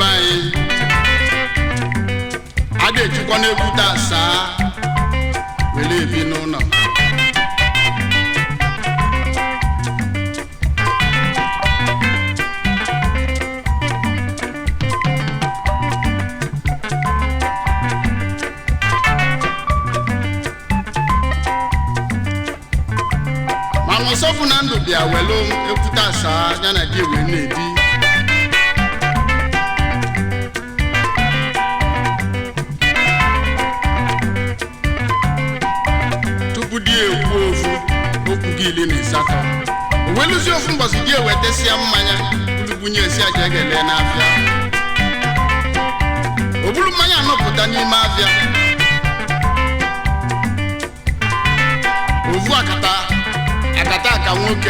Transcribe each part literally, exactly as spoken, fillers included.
anyị a ga-ejikwa n'ekwute asaa were ebi n'ụlọ ma nsọfụ na ndụ bịa welu ekwute asaa ya na di wee na-ebi gili ni saka weluzi ofu mbosi die wetesia mmanya ulubunye esi aje gele na afia obulu mmanya anọpụta n'ime afia ovu akata akata aka nwoke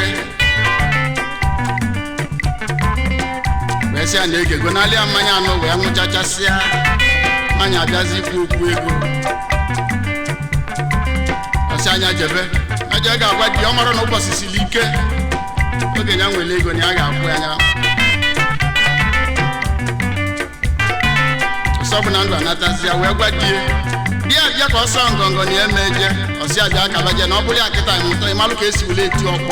wesi anya egego n'ali mmanya anọ wee nwụchachasịa mmanya abịazi ikwu okwu ego ọsị anya jebe aja ga-agwa di ọmara na ụbọchị siri ike oge ya nwere ego na ya ga-akwụ anya ọsọbụ na ndụ anatazia wee gwa di di abịa ka ọsọ ngọngọ na eme eje ọsị aja akabaje na ọ bụrụ ya kịta mụta ịmalụ ka esi wule eti ọkpọ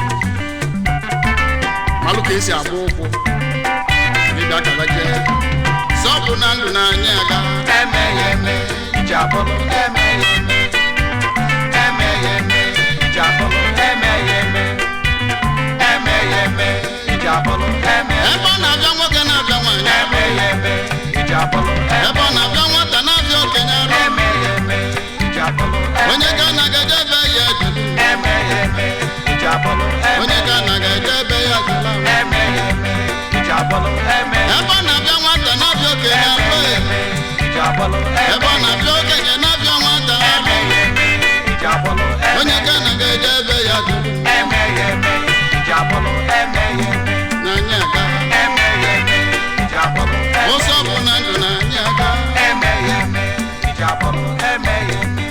malụ ka esi agba ụkwụ dịbịa akabaje sọbụ na ndụ na anya aga eme ya eme ije abụrụ eme ya eme eme ya eme Japolo eme yeme eme yeme Japolo eme ebe ọ na-abịa nwoke na-abịa nwanyị eme yeme Japolo ebe ọ na-abịa nwata na-abịa okenye eme yeme Japolo onye ga na-agaje ebe ya ejulu eme yeme Japolo onye ga na-agaje ebe ya ejula eme yeme Japolo eme ebe ọ na-abịa nwata na-abịa okenye eme Japolo ebe ọ na-abịa okenye na-abịa nwata eme yeme Japolo onye ga na-agaje ebe ya ejulu eme yeme Japolo eme yeme n'anya aga eme yeme Japolo ụsọ bụ na ndụ n'anya aga eme yeme Japolo eme yeme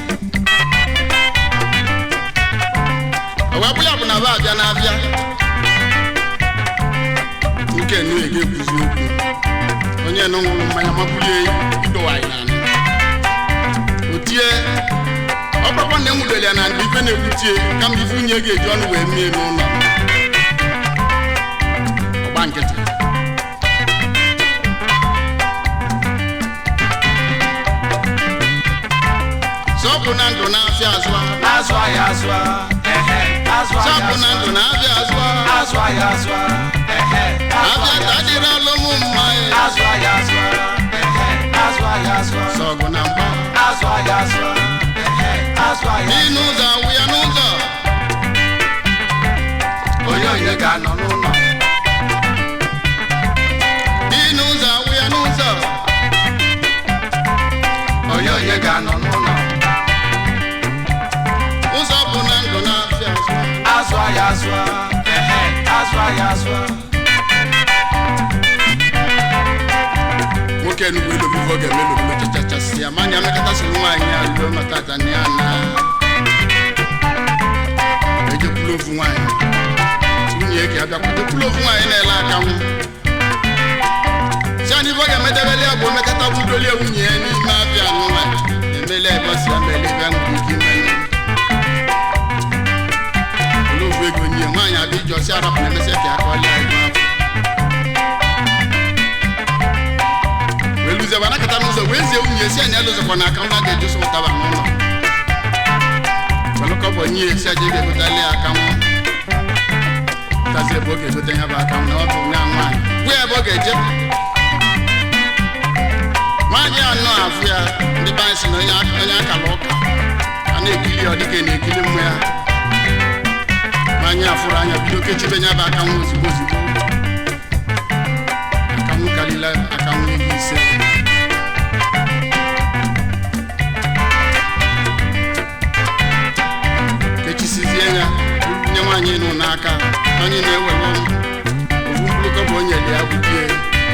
owepụ ya bụ na ba abịa na-abịa nke nu ege ekwuzi okwu onye nọ ṅụrụ mmanya mabulie idowa anyị n'anụ otie ọkpakọ na enwudere ya na ndị ife na-ekwutie kama ife unye ga-eji ọnụ wee mie n'ụlọ ọgba nkịtị sọpụ na ndụ na-afịa azụ azụ ahịa azụ ehe azụ ahịa sọpụ na ndụ na-afịa azụ azụ ahịa azụ ehe abịa ka adịrị alụmụ mma azụ ahịa azụ ehe azụ ahịa azụ sọgụ na mgba azụ ahịa azụ ehe azụ ahịa dị n'ụzọ awụ ya n'ụzọ onye onye ga-anọ n'ụlọ dị n'ụzọ awụ ya n'ụzọ onye onye ga-anọ n'ụlọ ụzọ bụ na ndụ na-afịa azụ azụ ahịa azụ ehe azụ ahịa azụ nwoke nnukwu elobi ife ọ ga-eme n'obodo chachachasị ya manya mmekọta si nwaanyị ya ruo maka Tanzania na ejekwula ofu nwaanyị nwunye ka abịakwa jekwula ofu nwaanyị na-ele akanwụ si anyị ife ọ ga-emedebeli ya bụ omekọta budolie nwunye ya n'ime abịa n'ụwa emeli ebe ọ si ya mele ebe nwere ike ime ụlọ ofu ego nye nwaanyị abịa iji ọsị arapụ na emesịa ka ya kọọlia ego afọ weluze banakata n'ụzọ wee zie nwunye esi anya lụzọkwa na aka nwa ga-eji sọ ụtaba n'ụlọ welụkọbọ nye esi aja ga-egotali aka nwa tazi ebe ọ ga-egote ya bụ aka na ọ bụ nwa nwaanyị gwa ebe ọ ga-eje nwaanyị anọ afụ ya ndị be anyị si na onye akala ụka a na-ekili ọ dịka na-ekili mmụ ya nwaanyị afụrụ anya bido kechibe ya bụ aka nwa ozugbo ozugbo aka nwa kalila aka nwa ego ise kechisizie ya nye nwaanyị nụ n'aka anyị na-ewere ofu mkpụrụkọ bụ onye dị ya gwudie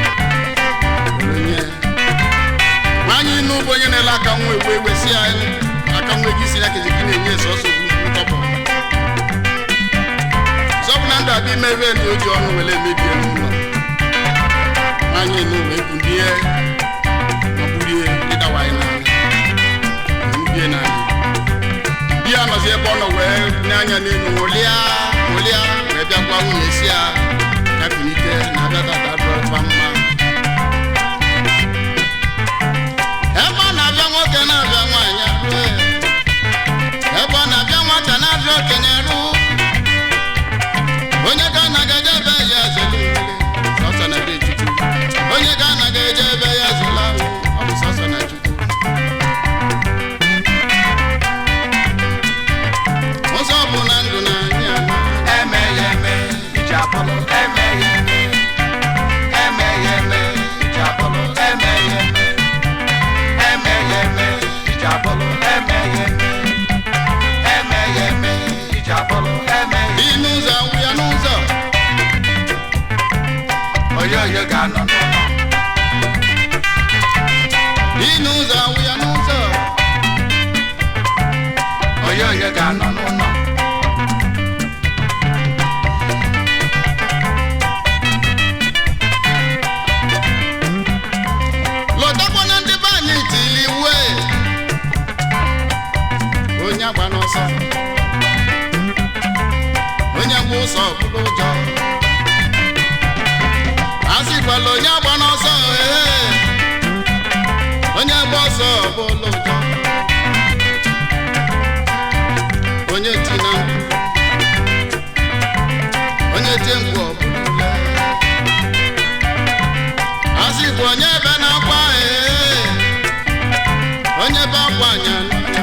onye nwaanyị nụ bụ onye na-ele aka nwa ewe ewe si ya aka nwa ego isi ya kezi gị na-enye sọsọ ofu mkpụrụkọ zọbụ na ndụ abịa ime ebe ndị oji ọnụ were emebie n'ụlọ anyị nụ wee kulie ma bulie ịdawa anyị n'anya mbie n'anya di ya nọzi ebe ọ nọ wee n'anya n'elu ṅụlịa ṅụlịa wee bịakwa nwunye isi ya ya kunite na abịa tata dụrọkwa mma ebe ọ na-abịa nwoke na-abịa nwaanyị arụe ebe ọ na-abịa nwata na-abịa okenye rụ onye ka anaghị eje ebe ya zelu sọsọ na be Chukwu onye ka anaghị eje ebe ya zelu ahụ ọ bụ sọsọ na Chukwu ụzọ bụ na ndụ na anyị ama eme ya eme iji abụrụ eme ya eme eme ya eme iji abụrụ eme ya eme eme ya eme iji abụrụ eme ya eme eme ya eme iji abụrụ eme ya dị n'ụzọ awụ ya n'ụzọ oyoyo ga-anọ n'ụlọ dị n'ụzọ awụ ya n'ụzọ oyoyo ga-anọ n'ụlọ lọtakwa na ndị be anyị tili iwe onye agba n'ọsọ onye gba ụsọ bụrụ ụjọ a sịkwala onye agba n'ọsọ ee onye gba ọsọ bụrụ ụjọ onye ti na mkpu onye tie mkpu ọ bụrụ ule a sịkwa onye ebe na-akwa ee onye be akwa anya n'anya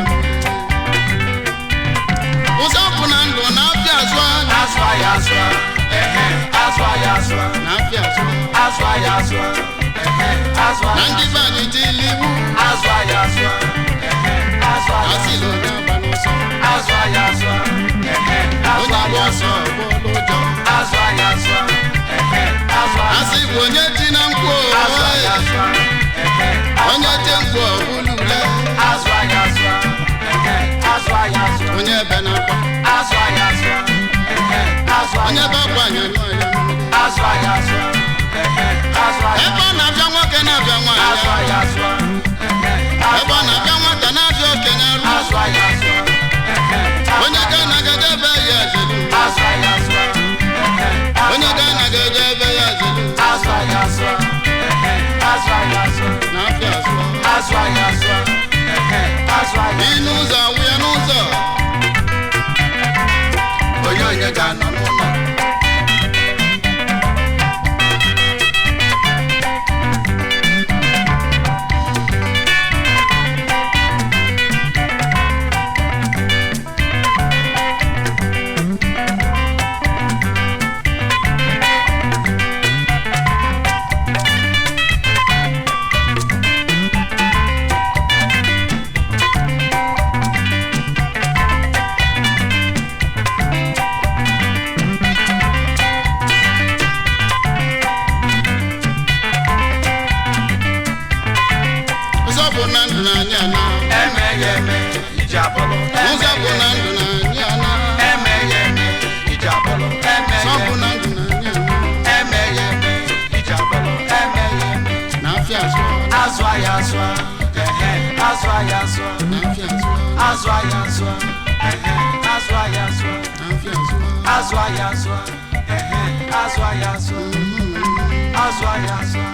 ụzọ bụ na ndụ na-apịa azụ azụ ya azụ ehe azụ ya azụ na-apịa azụ azụ ya azụ ehe azụ na ndị be anyị tili iwu azụ ya azụ ehe azụ ya asịla onye agba n'ọsọ azụ ya azụ ehe azụ onye gba ya ọsọ bụrụ ụjọ azụ ya azụ ehe azụ ya a sịkwa onye ti na mkpu azụ ya azụ ehe onye tie mkpu ọ bụrụ ule azụ ya azụ ehe azụ ya azụ onye ebe na-akwa azụ ya azụ ehe azụ onye be akwa anya n'anya azụ ya azụ ehe azụ ya ebe ọ na-abịa nwoke na-abịa azụ nwaanyị ya azụ ehe ebe ọ na-abịa nwata na-abịa okenye rụ azụ ya azụ ehe onye ga anaghị ebe ya zelu azụ ya azụ ehe onye ga anaghị ebe ya zelu azụ ya azụ ehe azụ ya azụ na-apịa azụ azụ ya azụ ehe azụ ya dị n'ụzọ awụ ya n'ụzọ onye onye ga-anọ n'ụlọ ụzọ bụ na ndụ na anyị ana eme ya eme iji abụrụ ụzọ bụ na ndụ na anyị ana eme ya eme iji abụrụ eme ụzọ ya bụ na ndụ na anyị ana eme ya eme iji abụrụ eme ya eme na-apịa azụ azụ ya azụ ehe azụ ya azụ na-apịa azụ azụ ya azụ ehe azụ ya azụ na-apịa azụ azụ ya azụ ehe azụ ya azụ azụ ya azụ